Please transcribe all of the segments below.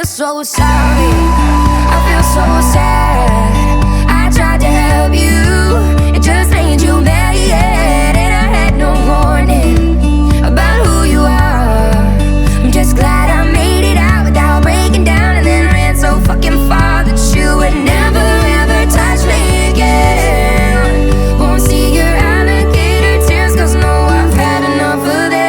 feel so sorry, I feel so sad. I tried to help you, it just made you mad, and I had no warning about who you are. I'm just glad I made it out without breaking down, and then ran so fucking far that you would never ever touch me again. Won't see your alligator tears, cause no, I've had enough of them.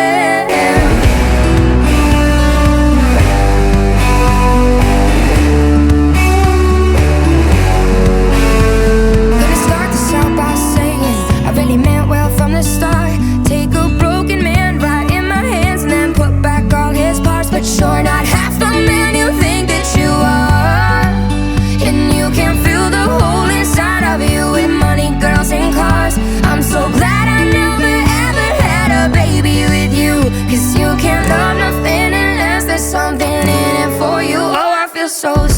Gonna start this out by saying I really meant well from the start. Take a broken man right in my hands and then put back all his parts. But you're not half the man you think that you are, and you can fill the hole inside of you with money, girls, and cars. I'm so glad I never ever had a baby with you, cause you can't love nothing unless there's something in it for you. Oh, I feel so